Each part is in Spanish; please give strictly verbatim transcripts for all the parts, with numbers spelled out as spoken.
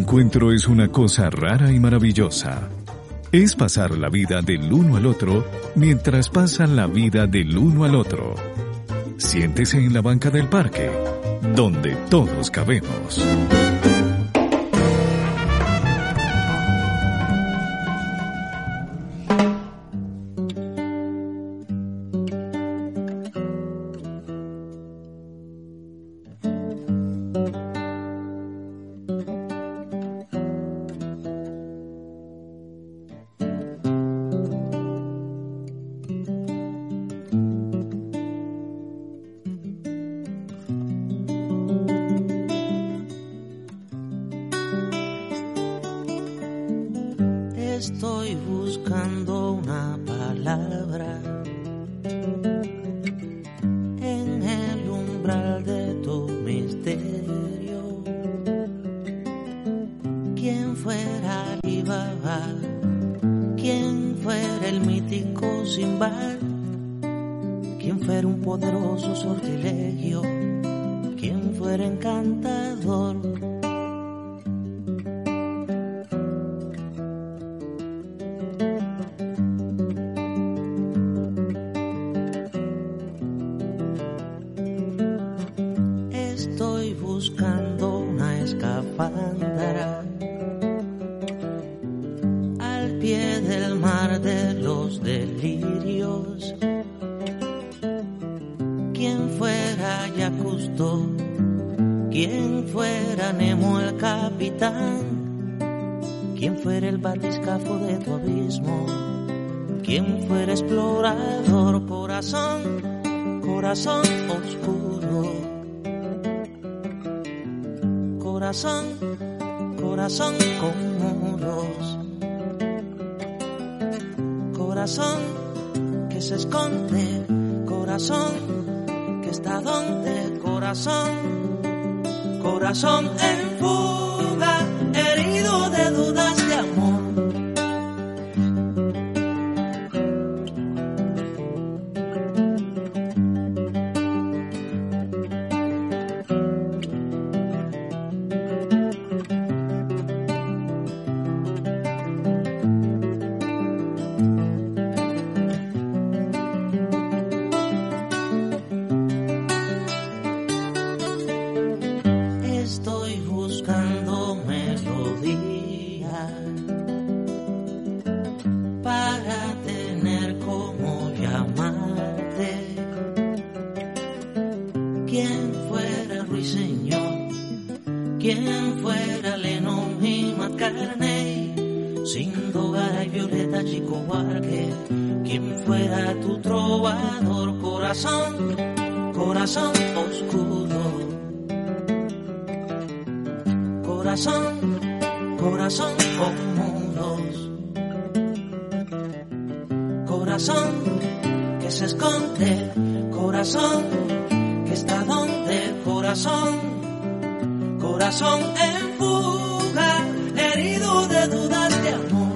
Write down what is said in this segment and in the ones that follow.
encuentro es una cosa rara y maravillosa. Es pasar la vida del uno al otro mientras pasan la vida del uno al otro. Siéntese en la banca del parque, donde todos cabemos. Estoy buscando una palabra en el umbral de tu misterio. ¿Quién fuera Alibaba? ¿Quién fuera el mítico Sinbad? ¿Quién fuera un poderoso sortilegio? ¿Quién fuera encantador? Estoy buscando una escafandra al pie del mar de los delirios. ¿Quién fuera Jacques Cousteau? ¿Quién fuera Nemo el capitán? ¿Quién fuera el batiscafo de tu abismo? ¿Quién fuera explorador? Corazón, corazón oscuro. Corazón, corazón con muros. Corazón que se esconde. Corazón que está donde. Corazón, corazón en fuga, herido de dudas de amor. Estoy buscando melodía para tener como llamarte. ¿Quién fuera Ruiseñor? ¿Quién fuera Lennon y McCartney? Sindogar y Violeta Chico Buarque. ¿Quién fuera tu trovador? Corazón, corazón oscuro. Corazón, corazón con muros. Corazón que se esconde. Corazón que está donde. Corazón, corazón en fuga, herido de dudas de amor.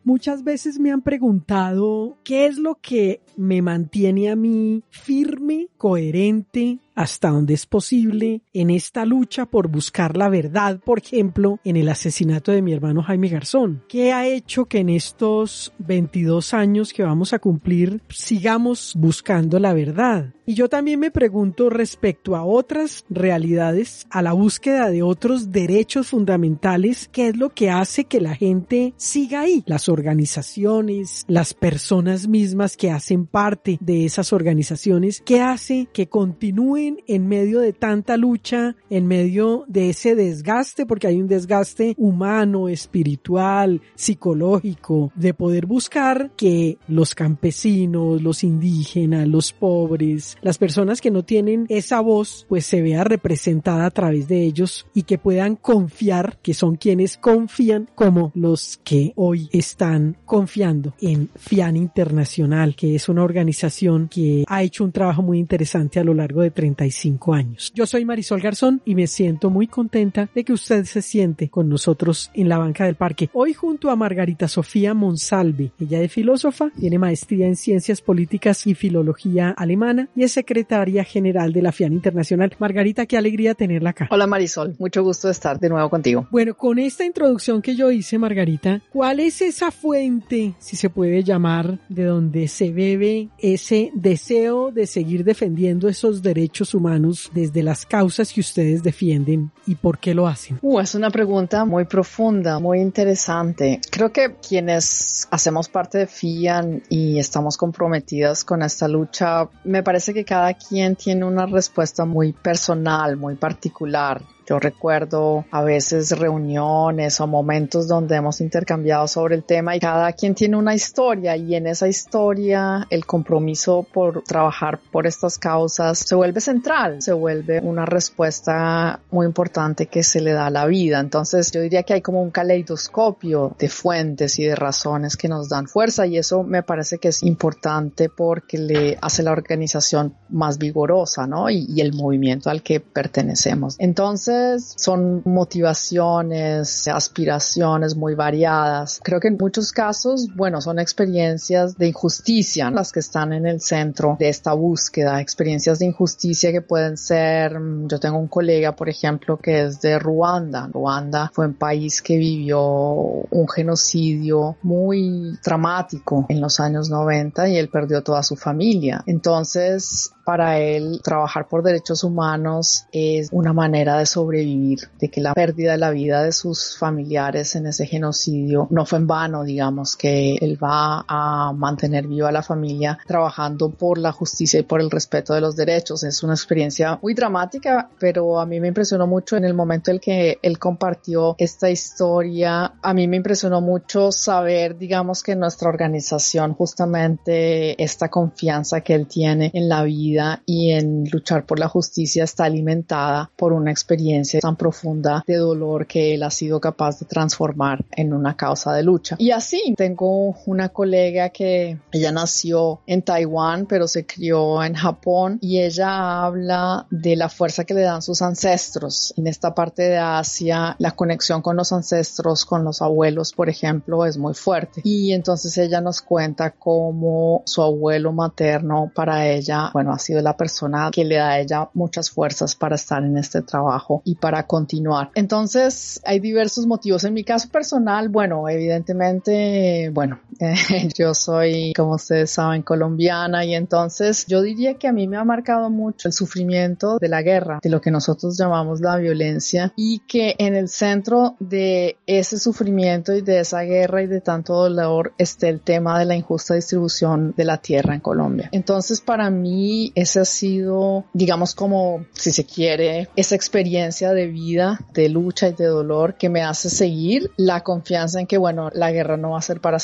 Muchas veces me han preguntado qué es lo que me mantiene a mí firme, coherente, hasta donde es posible en esta lucha por buscar la verdad, por ejemplo, en el asesinato de mi hermano Jaime Garzón. ¿Qué ha hecho que en estos veintidós años que vamos a cumplir sigamos buscando la verdad? Y yo también me pregunto respecto a otras realidades, a la búsqueda de otros derechos fundamentales, ¿qué es lo que hace que la gente siga ahí? Las organizaciones, las personas mismas que hacen parte de esas organizaciones, ¿qué hace que continúen en medio de tanta lucha, en medio de ese desgaste? Porque hay un desgaste humano, espiritual, psicológico, de poder buscar que los campesinos, los indígenas, los pobres, las personas que no tienen esa voz, pues se vea representada a través de ellos y que puedan confiar, que son quienes confían, como los que hoy están confiando en FIAN Internacional, que es una organización que ha hecho un trabajo muy interesante a lo largo de treinta y cinco años. Yo soy Marisol Garzón y me siento muy contenta de que usted se siente con nosotros en la banca del parque. Hoy junto a Margarita Sofía Monsalve. Ella es filósofa, tiene maestría en Ciencias Políticas y Filología Alemana y es secretaria general de la FIAN Internacional. Margarita, qué alegría tenerla acá. Hola Marisol, mucho gusto de estar de nuevo contigo. Bueno, con esta introducción que yo hice, Margarita, ¿cuál es esa fuente, si se puede llamar, de donde se bebe ese deseo de seguir defendiendo esos derechos humanos desde las causas que ustedes defienden y por qué lo hacen? Uh, es una pregunta muy profunda, muy interesante. Creo que quienes hacemos parte de FIAN y estamos comprometidas con esta lucha, me parece que cada quien tiene una respuesta muy personal, muy particular. Yo recuerdo a veces reuniones o momentos donde hemos intercambiado sobre el tema y cada quien tiene una historia, y en esa historia el compromiso por trabajar por estas causas se vuelve central, se vuelve una respuesta muy importante que se le da a la vida. Entonces yo diría que hay como un caleidoscopio de fuentes y de razones que nos dan fuerza, y eso me parece que es importante porque le hace la organización más vigorosa, ¿no? Y, y el movimiento al que pertenecemos. Entonces son motivaciones, aspiraciones muy variadas. Creo que en muchos casos, bueno, son experiencias de injusticia las que están en el centro de esta búsqueda, experiencias de injusticia que pueden ser, yo tengo un colega, por ejemplo, que es de Ruanda. Ruanda fue un país que vivió un genocidio muy dramático en los años noventa y él perdió toda su familia. Entonces, para él, trabajar por derechos humanos es una manera de sobrevivir, de que la pérdida de la vida de sus familiares en ese genocidio no fue en vano, digamos, que él va a mantener viva a la familia trabajando por la justicia y por el respeto de los derechos. Es una experiencia muy dramática, pero a mí me impresionó mucho en el momento en que él compartió esta historia. A mí me impresionó mucho saber, digamos, que nuestra organización, justamente esta confianza que él tiene en la vida y en luchar por la justicia, está alimentada por una experiencia tan profunda de dolor que él ha sido capaz de transformar en una causa de lucha. Y así, tengo una colega que ella nació en Taiwán, pero se crió en Japón, y ella habla de la fuerza que le dan sus ancestros. En esta parte de Asia, la conexión con los ancestros, con los abuelos, por ejemplo, es muy fuerte. Y entonces ella nos cuenta cómo su abuelo materno, para ella, bueno, ha sido la persona que le da a ella muchas fuerzas para estar en este trabajo y para continuar. Entonces, hay diversos motivos. En mi caso personal, bueno, evidentemente, bueno, eh, yo soy, como ustedes saben, colombiana, y entonces yo diría que a mí me ha marcado mucho el sufrimiento de la guerra, de lo que nosotros llamamos la violencia, y que en el centro de ese sufrimiento y de esa guerra y de tanto dolor esté el tema de la injusta distribución de la tierra en Colombia. Entonces, para mí, ese ha sido, digamos, como, si se quiere, esa experiencia de vida, de lucha y de dolor que me hace seguir, la confianza en que, bueno, la guerra no va a ser para siempre,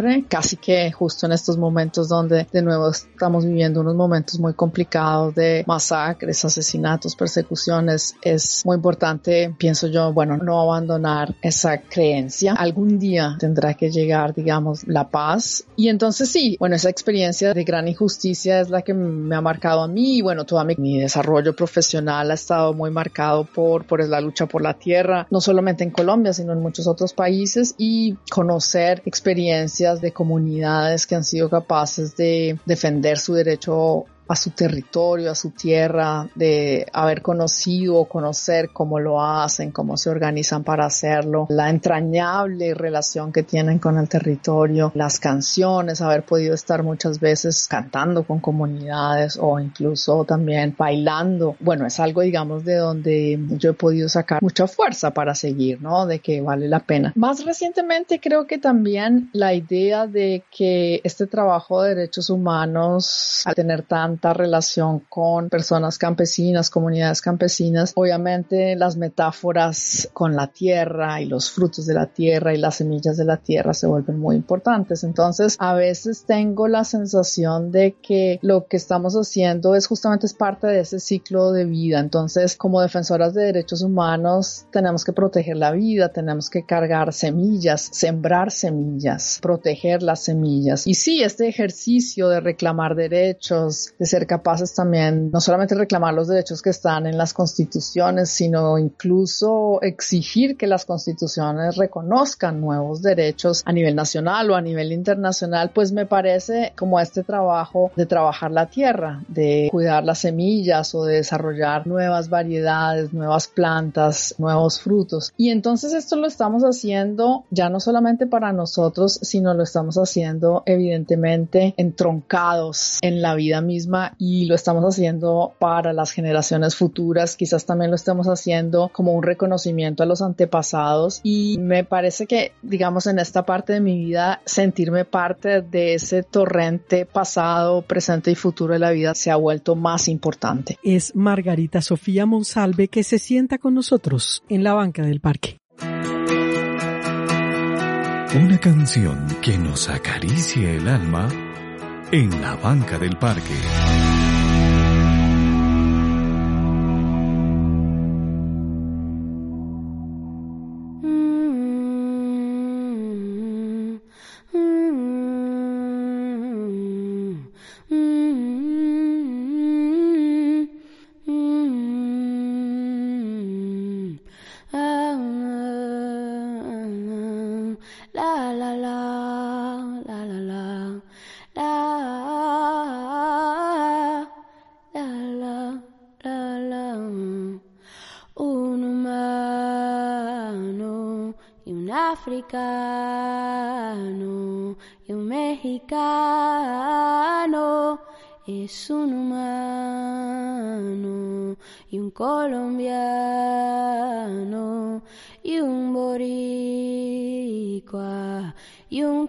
ocurre, casi que justo en estos momentos donde de nuevo estamos viviendo unos momentos muy complicados de masacres, asesinatos, persecuciones. Es muy importante, pienso yo, bueno, no abandonar esa creencia. Algún día tendrá que llegar, digamos, la paz. Y entonces sí, bueno, esa experiencia de gran injusticia es la que me ha marcado a mí. Y bueno, todo mi, mi desarrollo profesional ha estado muy marcado por, por la lucha por la tierra, no solamente en Colombia, sino en muchos otros países, y conocer experiencias de comunidades que han sido capaces de defender su derecho a su territorio, a su tierra, de haber conocido o conocer cómo lo hacen, cómo se organizan para hacerlo, la entrañable relación que tienen con el territorio, las canciones, haber podido estar muchas veces cantando con comunidades o incluso también bailando. Bueno, es algo, digamos, de donde yo he podido sacar mucha fuerza para seguir, ¿no? De que vale la pena. Más recientemente creo que también la idea de que este trabajo de derechos humanos, al tener tan relación con personas campesinas, comunidades campesinas, obviamente las metáforas con la tierra y los frutos de la tierra y las semillas de la tierra se vuelven muy importantes. Entonces, a veces tengo la sensación de que lo que estamos haciendo es justamente es parte de ese ciclo de vida. Entonces, como defensoras de derechos humanos, tenemos que proteger la vida, tenemos que cargar semillas, sembrar semillas, proteger las semillas. Y sí, este ejercicio de reclamar derechos, de ser capaces también no solamente reclamar los derechos que están en las constituciones, sino incluso exigir que las constituciones reconozcan nuevos derechos a nivel nacional o a nivel internacional, pues me parece como este trabajo de trabajar la tierra, de cuidar las semillas o de desarrollar nuevas variedades, nuevas plantas, nuevos frutos. Y entonces esto lo estamos haciendo ya no solamente para nosotros, sino lo estamos haciendo evidentemente entroncados en la vida misma, y lo estamos haciendo para las generaciones futuras. Quizás también lo estemos haciendo como un reconocimiento a los antepasados, y me parece que, digamos, en esta parte de mi vida, sentirme parte de ese torrente pasado, presente y futuro de la vida se ha vuelto más importante. Es Margarita Sofía Monsalve, que se sienta con nosotros en la banca del parque. Una canción que nos acaricie el alma en la banca del parque. Africano y un mexicano es un humano y un colombiano y un boricua y un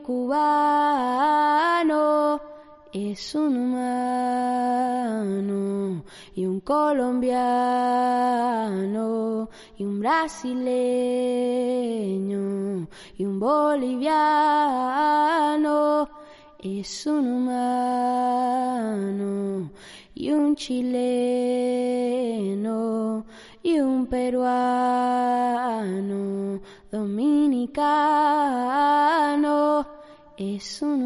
cubano es un humano y un colombiano y un brasileño y un boliviano es un humano y un chileno y un peruano dominicano es un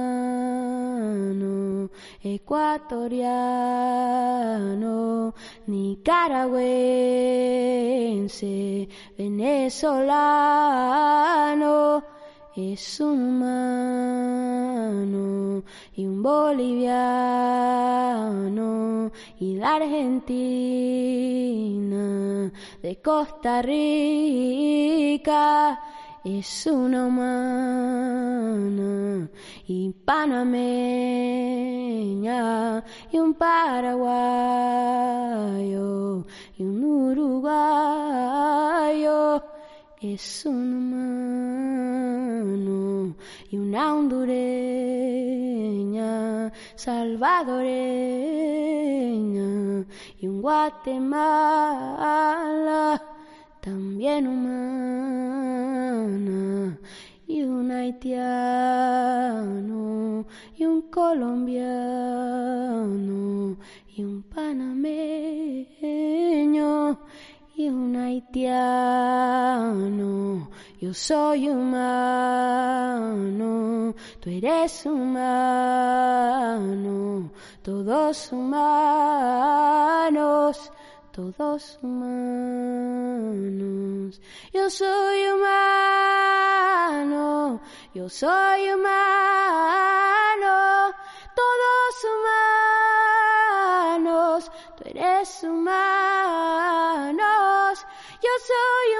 humano ecuatoriano, nicaragüense, venezolano es un humano y un boliviano y la Argentina de Costa Rica es una humana y panameña y un paraguayo y un uruguayo es un humano y una hondureña, salvadoreña y un Guatemala también humana y una haitiano y un colombiano y un panameño y un haitiano. Yo soy humano, tú eres humano, todos humanos, todos humanos. Yo soy humano, yo soy humano, todos humanos, tú eres humanos. Yo soy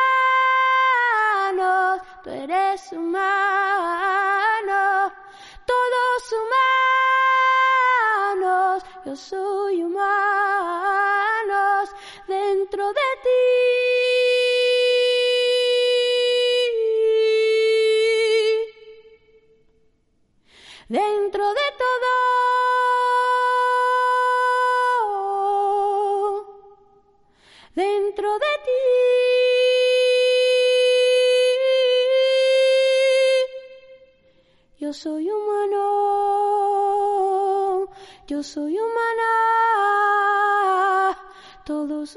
humano, tú eres humano, todos humanos. Yo soy humanos dentro de ti. Dentro de todo, dentro de ti. Yo soy humano, yo soy humana, todos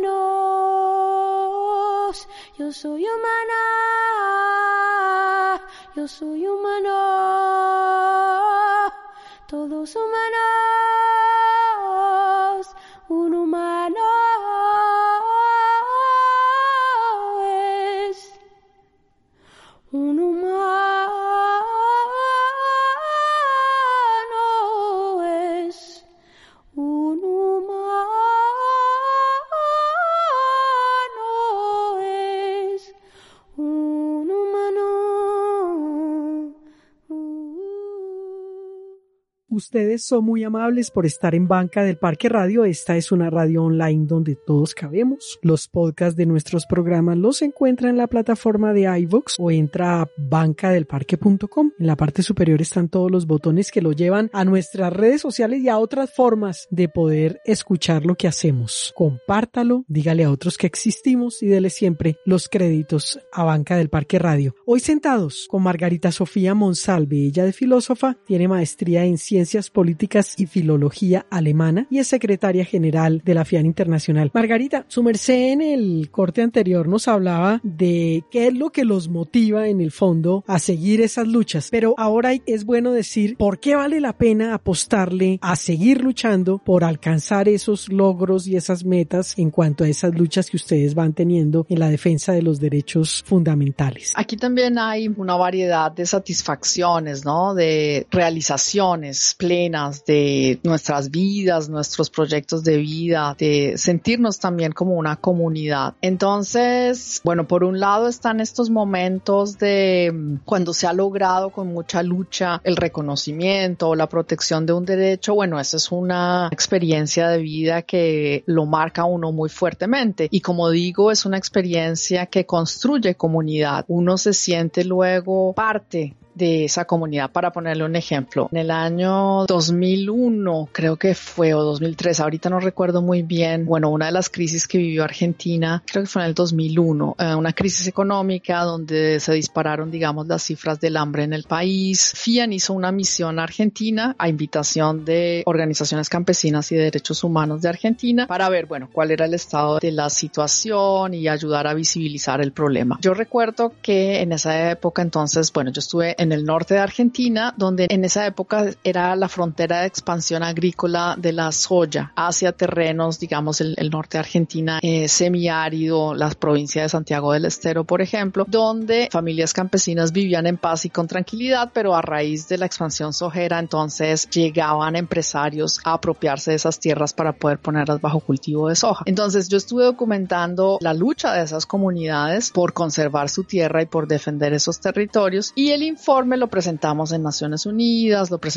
humanos. Yo soy humana, yo soy humano, todos humanos. Un humano es un humano es un humano es un humano. Ustedes son muy amables por estar en Banca del Parque Radio. Esta es una radio online donde todos cabemos. Los podcasts de nuestros programas los encuentra en la plataforma de iVoox o entra a banca del parque punto com. En la parte superior están todos los botones que lo llevan a nuestras redes sociales y a otras formas de poder escuchar lo que hacemos. Compártalo, dígale a otros que existimos y dele siempre los créditos a Banca del Parque Radio. Hoy sentados con Margarita Sofía Monsalve. Ella de filósofa, tiene maestría en ciencias políticas y filología alemana y es secretaria general de la FIAN Internacional. Margarita, su merced en el corte anterior nos hablaba de qué es lo que los motiva en el fondo a seguir esas luchas, pero ahora es bueno decir por qué vale la pena apostarle a seguir luchando por alcanzar esos logros y esas metas en cuanto a esas luchas que ustedes van teniendo en la defensa de los derechos fundamentales. Aquí también hay una variedad de satisfacciones, ¿no? De realizaciones plenas de nuestras vidas, nuestros proyectos de vida, de sentirnos también como una comunidad. Entonces, bueno, por un lado están estos momentos de cuando se ha logrado con mucha lucha el reconocimiento o la protección de un derecho. Bueno, esa es una experiencia de vida que lo marca a uno muy fuertemente y, como digo, es una experiencia que construye comunidad. Uno se siente luego parte de esa comunidad. Para ponerle un ejemplo, en el año dos mil uno creo que fue, o dos mil tres, ahorita no recuerdo muy bien, bueno, una de las crisis que vivió Argentina, creo que fue en el dos mil uno, eh, una crisis económica donde se dispararon, digamos, las cifras del hambre en el país. FIAN hizo una misión a Argentina a invitación de organizaciones campesinas y de derechos humanos de Argentina para ver, bueno, cuál era el estado de la situación y ayudar a visibilizar el problema. Yo recuerdo que en esa época, entonces, bueno, yo estuve en el norte de Argentina, donde en esa época era la frontera de expansión agrícola de la soya hacia terrenos, digamos, el, el norte de Argentina, eh, semiárido, la provincia de Santiago del Estero, por ejemplo, donde familias campesinas vivían en paz y con tranquilidad, pero a raíz de la expansión sojera, entonces llegaban empresarios a apropiarse de esas tierras para poder ponerlas bajo cultivo de soja. Entonces yo estuve documentando la lucha de esas comunidades por conservar su tierra y por defender esos territorios, y el informe lo presentamos en Naciones Unidas, lo presentamos también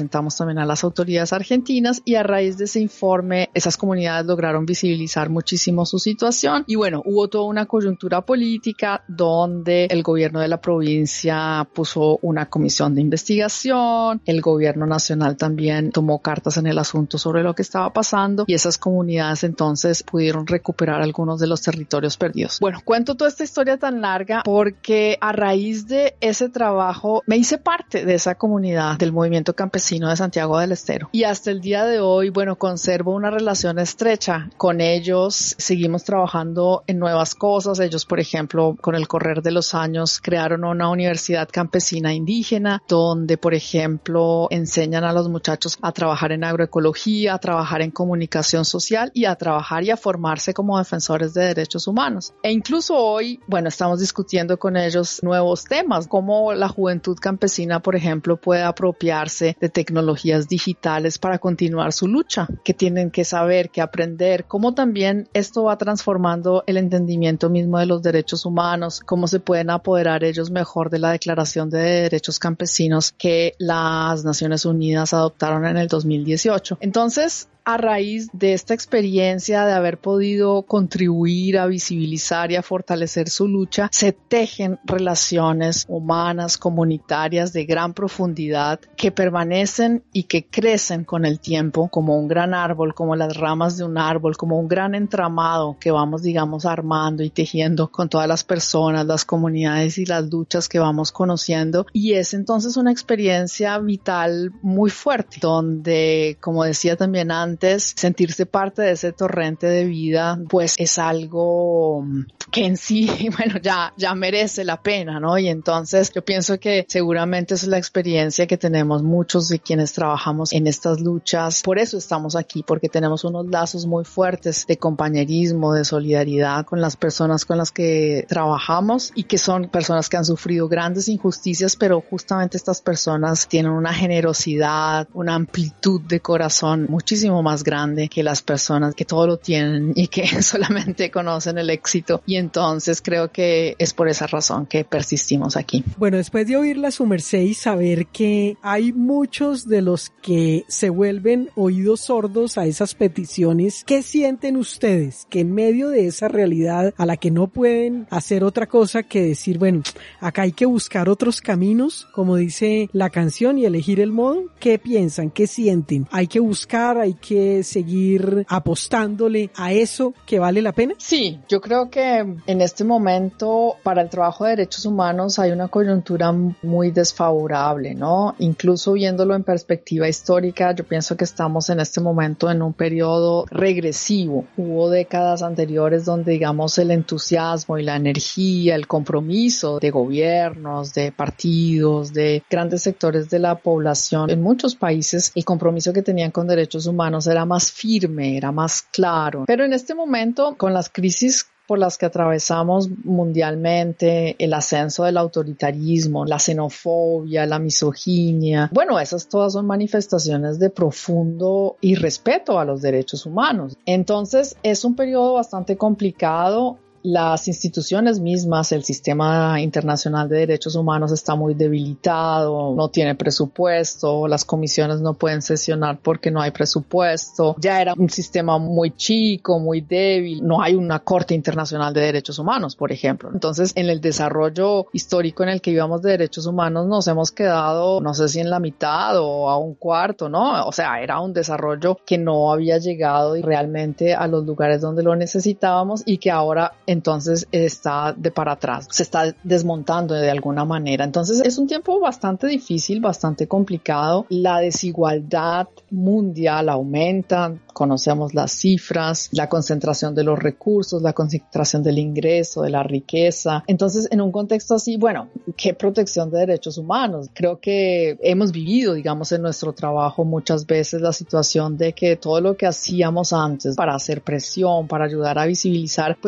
también a las autoridades argentinas, y a raíz de ese informe esas comunidades lograron visibilizar muchísimo su situación. Y bueno, hubo toda una coyuntura política donde el gobierno de la provincia puso una comisión de investigación, el gobierno nacional también tomó cartas en el asunto sobre lo que estaba pasando, y esas comunidades entonces pudieron recuperar algunos de los territorios perdidos. Bueno, cuento toda esta historia tan larga porque a raíz de ese trabajo me hice parte de esa comunidad del movimiento campesino de Santiago del Estero, y hasta el día de hoy, bueno, conservo una relación estrecha con ellos. Seguimos trabajando en nuevas cosas. Ellos, por ejemplo, con el correr de los años crearon una universidad campesina indígena donde, por ejemplo, enseñan a los muchachos a trabajar en agroecología, a trabajar en comunicación social y a trabajar y a formarse como defensores de derechos humanos. E incluso hoy, bueno, estamos discutiendo con ellos nuevos temas, como la juventud campesina, por ejemplo, puede apropiarse de tecnologías digitales para continuar su lucha, que tienen que saber, que aprender, cómo también esto va transformando el entendimiento mismo de los derechos humanos, cómo se pueden apoderar ellos mejor de la Declaración de Derechos Campesinos que las Naciones Unidas adoptaron en el dos mil dieciocho. Entonces, a raíz de esta experiencia de haber podido contribuir a visibilizar y a fortalecer su lucha, se tejen relaciones humanas, comunitarias de gran profundidad que permanecen y que crecen con el tiempo como un gran árbol, como las ramas de un árbol, como un gran entramado que vamos, digamos, armando y tejiendo con todas las personas, las comunidades y las luchas que vamos conociendo. Y es entonces una experiencia vital muy fuerte, donde, como decía también antes, sentirse parte de ese torrente de vida, pues es algo que en sí, bueno, ya, ya merece la pena, ¿no? Y entonces yo pienso que seguramente esa es la experiencia que tenemos muchos de quienes trabajamos en estas luchas. Por eso estamos aquí, porque tenemos unos lazos muy fuertes de compañerismo, de solidaridad con las personas con las que trabajamos, y que son personas que han sufrido grandes injusticias, pero justamente estas personas tienen una generosidad, una amplitud de corazón muchísimo más grande que las personas que todo lo tienen y que solamente conocen el éxito. Y entonces creo que es por esa razón que persistimos aquí. Bueno, después de oírla su merced y saber que hay muchos de los que se vuelven oídos sordos a esas peticiones, ¿qué sienten ustedes? Que en medio de esa realidad a la que no pueden hacer otra cosa que decir, bueno, acá hay que buscar otros caminos, como dice la canción, y elegir el modo, ¿qué piensan? ¿Qué sienten? ¿Hay que buscar, hay que seguir apostándole a eso que vale la pena? Sí, yo creo que en este momento para el trabajo de derechos humanos hay una coyuntura muy desfavorable, ¿no? Incluso viéndolo en perspectiva histórica, yo pienso que estamos en este momento en un periodo regresivo. Hubo décadas anteriores donde, digamos, el entusiasmo y la energía, el compromiso de gobiernos, de partidos, de grandes sectores de la población, en muchos países el compromiso que tenían con derechos humanos era más firme, era más claro. Pero en este momento, con las crisis por las que atravesamos mundialmente, el ascenso del autoritarismo, la xenofobia, la misoginia, bueno, esas todas son manifestaciones de profundo irrespeto a los derechos humanos. Entonces, es un periodo bastante complicado. Las instituciones mismas, el sistema internacional de derechos humanos está muy debilitado, no tiene presupuesto, las comisiones no pueden sesionar porque no hay presupuesto, ya era un sistema muy chico, muy débil, no hay una Corte Internacional de Derechos Humanos, por ejemplo. Entonces, en el desarrollo histórico en el que íbamos de derechos humanos nos hemos quedado, no sé si en la mitad o a un cuarto, ¿no? O sea, era un desarrollo que no había llegado realmente a los lugares donde lo necesitábamos y que ahora entonces está de para atrás, se está desmontando de alguna manera. Entonces es un tiempo bastante difícil, bastante complicado. La desigualdad mundial aumenta, conocemos las cifras, la concentración de los recursos, la concentración del ingreso, de la riqueza. Entonces, en un contexto así, bueno, ¿qué protección de derechos humanos? Creo que hemos vivido, digamos, en nuestro trabajo muchas veces la situación de que todo lo que hacíamos antes para hacer presión, para ayudar a visibilizar, pues como que ya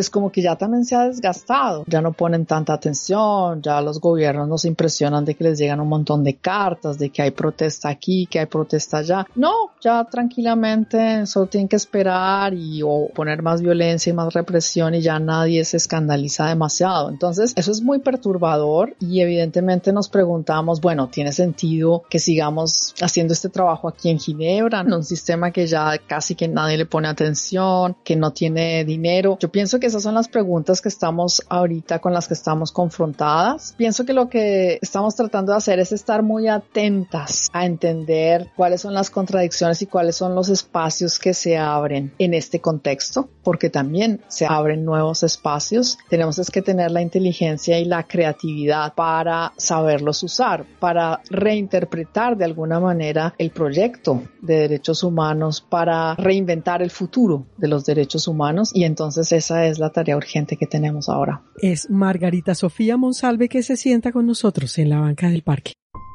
ya también se ha desgastado, ya no ponen tanta atención, ya los gobiernos nos impresionan de que les llegan un montón de cartas, de que hay protesta aquí, que hay protesta allá. No, ya tranquilamente solo tienen que esperar y o poner más violencia y más represión y ya nadie se escandaliza demasiado. Entonces eso es muy perturbador y evidentemente nos preguntamos, bueno, ¿tiene sentido que sigamos haciendo este trabajo aquí en Ginebra, en un sistema que ya casi que nadie le pone atención, que no tiene dinero? Yo pienso que esas son las preguntas que estamos ahorita con las que estamos confrontadas. Pienso que lo que estamos tratando de hacer es estar muy atentas a entender cuáles son las contradicciones y cuáles son los espacios que se abren en este contexto, porque también se abren nuevos espacios. Tenemos es que tener la inteligencia y la creatividad para saberlos usar, para reinterpretar de alguna manera el proyecto de derechos humanos, para reinventar el futuro de los derechos humanos, y entonces esa es la tarea urgente que tenemos ahora. Es Margarita Sofía Monsalve que se sienta con nosotros en la banca del parque.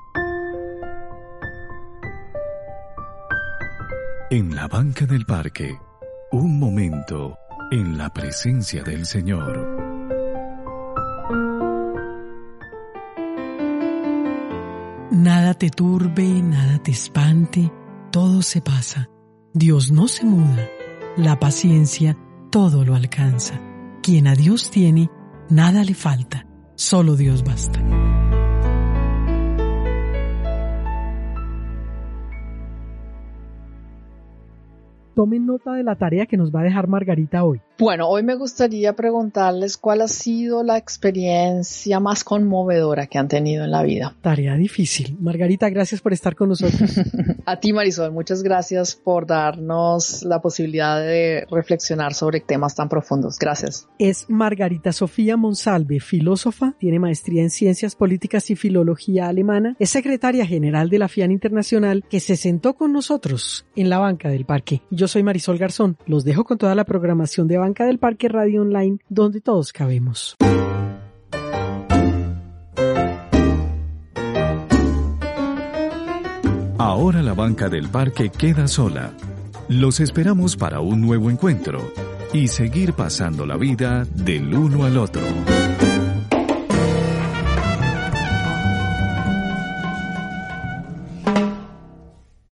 En la banca del parque, un momento en la presencia del Señor. Nada te turbe, nada te espante, todo se pasa. Dios no se muda, la paciencia todo lo alcanza. Quien a Dios tiene, nada le falta, solo Dios basta. Tomen nota de la tarea que nos va a dejar Margarita hoy. Bueno, hoy me gustaría preguntarles cuál ha sido la experiencia más conmovedora que han tenido en la vida. Tarea difícil. Margarita, gracias por estar con nosotros. A ti, Marisol, muchas gracias por darnos la posibilidad de reflexionar sobre temas tan profundos. Gracias. Es Margarita Sofía Monsalve, filósofa, tiene maestría en Ciencias Políticas y Filología Alemana, es secretaria general de la FIAN Internacional, que se sentó con nosotros en la banca del parque. Yo soy Marisol Garzón. Los dejo con toda la programación de Banca del Parque Radio Online, donde todos cabemos. Ahora la banca del parque queda sola. Los esperamos para un nuevo encuentro y seguir pasando la vida del uno al otro.